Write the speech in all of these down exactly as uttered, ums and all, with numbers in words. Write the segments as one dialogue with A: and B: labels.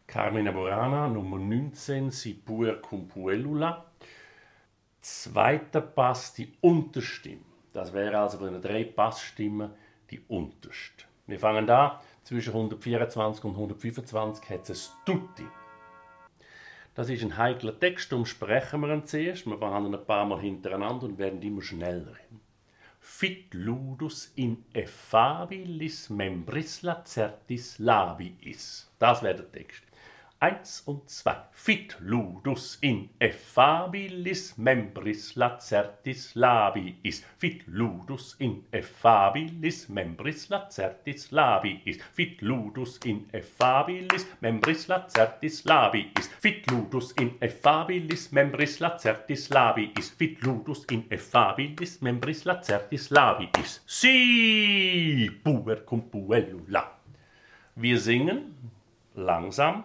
A: Carmina Burana, Nummer neunzehn, Si pur cum puellula. Zweiter Pass, die Unterstimme. Das wäre also von den drei Passstimmen die unterste. Wir fangen an, zwischen hundertvierundzwanzig und hundertfünfundzwanzig hat es Tutti. Das ist ein heikler Text, darum sprechen wir ihn zuerst. Wir behandeln ein paar Mal hintereinander und werden immer schneller. Fit ludus in effabilis membris lacertis labiis. Das wäre der Text. Eins und zwei. Fit ludus in effabilis membris lacertis labiis. Fit ludus in effabilis membris lacertis labiis. Fit ludus in effabilis membris lacertis labiis. Fit ludus in effabilis membris lacertis labiis. Fit ludus in effabilis membris lacertis labiis. Si puer cum puellula. Wir singen langsam.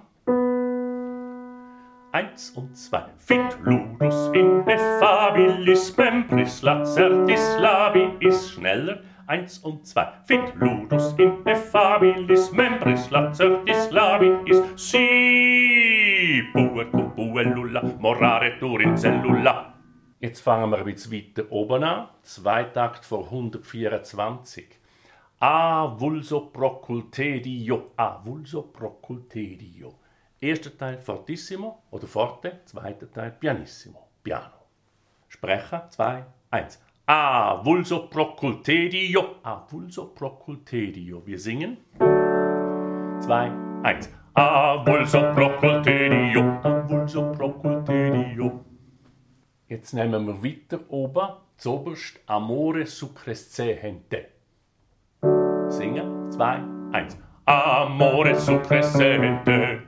A: Eins und zwei. Fit ludus in effabilis membris lacertis labiis. Schneller. Eins und zwei. Fit ludus in effabilis membris lacertis labiis. Si puer cum puellula morare tur in cellula. Jetzt fangen wir ein bisschen weiter oben an. Zweitakt vor hundertvierundzwanzig. A vulso procultedio. A vulso procultedio. Erster Teil fortissimo oder forte, zweiter Teil pianissimo, piano. Sprechen, zwei, eins. A vulso procultedio, a vulso procultedio. Wir singen. zwei, eins. A vulso procultedio, a vulso procultedio. Jetzt nehmen wir weiter oben, zoberst Amore succrescente. Singen, zwei, eins. Amore succrescente.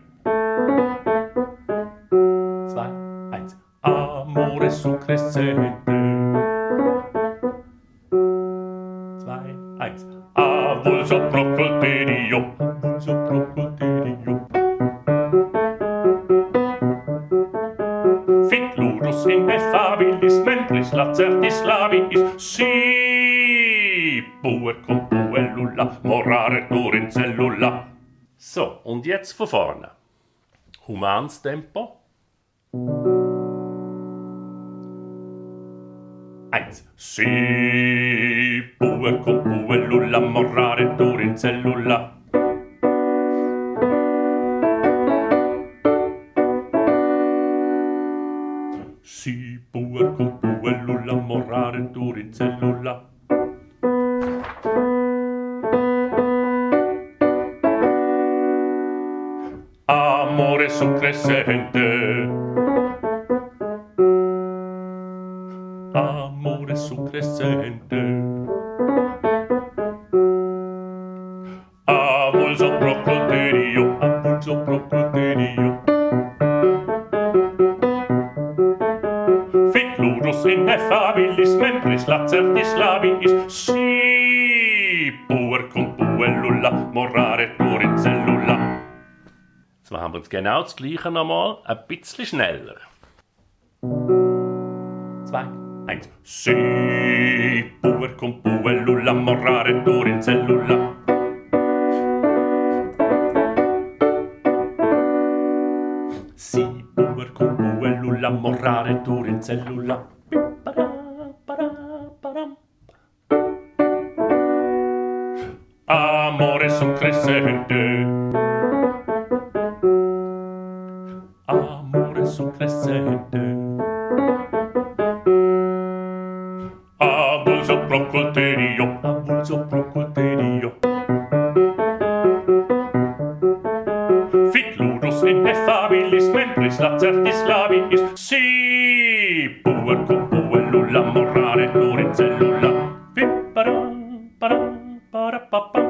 A: zwei, eins. Amore succrescente. zwei, eins. A vulso procultedio. A vulso procultedio. Fit ludus in effabilis membris lacertis labiis. Si puer cum puellula morare tur in cellula. So, und jetzt von vorne. Humans Tempo. Eins. Si puer cum puellula morare tur in cellula. Si puer cum puellula morare tur in cellula. Amore succrescente. Amore succrescente. A vulso proculterio. A vulso proculterio. Fit ludus in effabilis membris lacertis labiis. Si puer cum puellula morare tur in cellula. Jetzt machen wir jetzt genau das Gleiche nochmal, ein bisschen schneller. zwei, eins. Si puer cum puellula morare tur in cellula. Si puer cum puellula morare tur in cellula. Amore succrescente. Amore succrescente. A vulso proculterio. A vulso proculterio. Fit ludus in effabilis membris lacertis labiis. Si puer cum puellula morare tur in cellula. Pipparam, param, parapapam.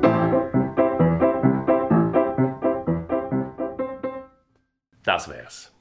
A: Das wär's.